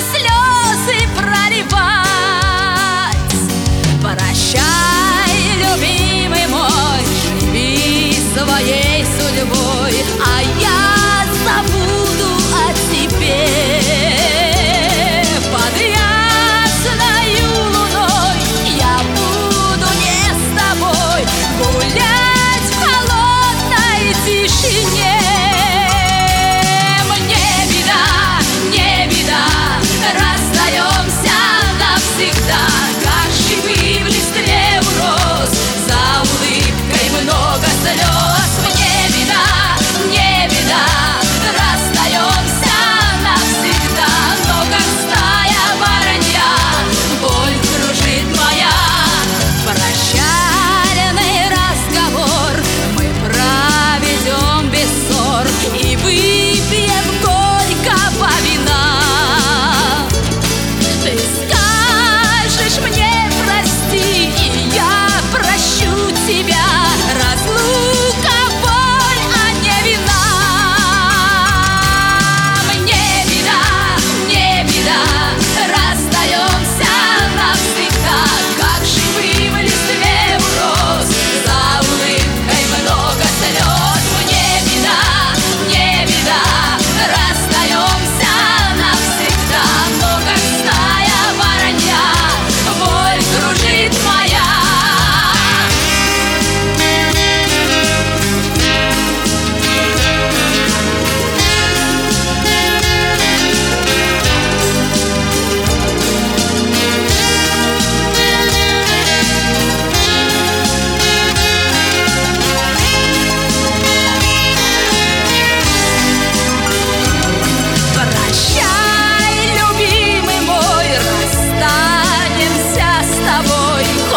слезы проливать. Прощай, любимый мой, живи своей судьбой, а я забуду о тебе. Под ясною луной я буду не с тобой гулять в холодной тишине. Мне беда, не беда, расстаемся навсегда, как живые в листве у роз, за улыбкой много слез. Мне беда, не беда, расстаемся навсегда, но как стая воронья боль кружит моя. Прощальный разговор мы проведем без ссор и выпьем горького вина. Ты скажешь мне прости, и я прощу тебя. Разлука боль, а не вина. Мне беда, не беда, расстаемся навсегда, как живые в листве у роз, за улыбкой много слез. Мне беда, не беда, расстаемся навсегда, но как стая воронья боль кружит моя. Прощай, любимый мой, расстанемся с тобой